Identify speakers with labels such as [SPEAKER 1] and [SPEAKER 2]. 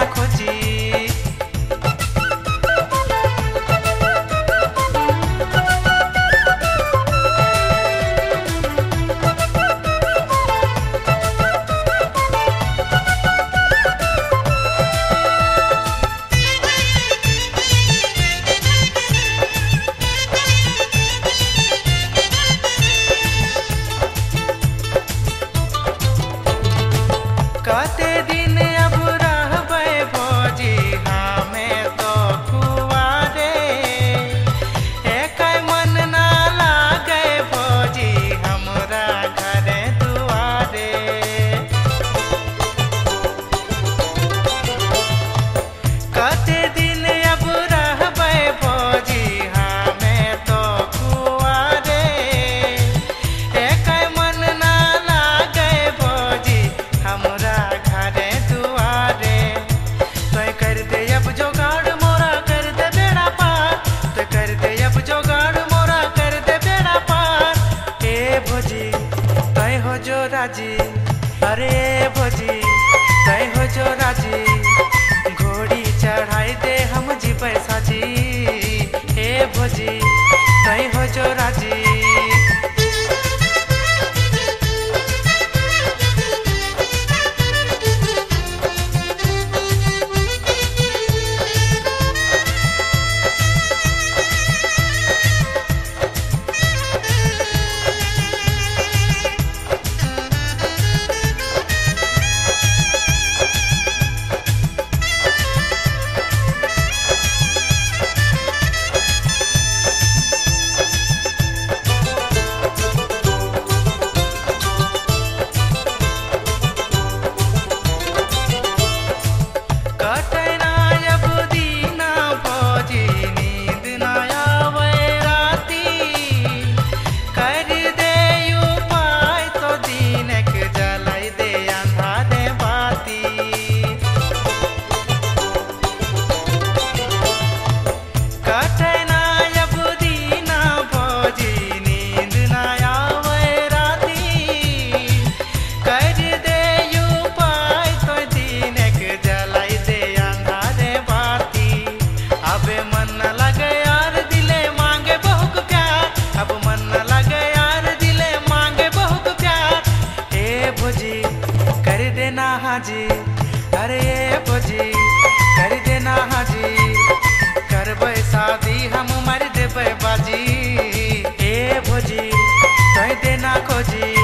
[SPEAKER 1] खोजी। कते दिन अब रहबै भौजी हमें तो कुआरे, एकै मन ना लागे भौजी हमरा घरे दुआरे। कते दिन अब रहबै भौजी हमें तो कुआरे, एकै मन ना लागे भौजी हमरा घरे दुआरे। तोय कर दे अब जोगाड़ मोरा कर दे बेड़ा पार, तोय कर दे अब जोगाड़ मोरा कर दे बेड़ा पार। ए भौजी तोय हो जो राजी, अरे भौजी तोय हो जो राजी, घोड़ी चढ़ाई दे हम जीबै साजी। ए भौजी तोय हो जो राजी। कर देना हाजी, अरे ये भौजी कर देना हाजी, करबै शादी हम मर देबै बाजी। ए भौजी तोय देना खोजी।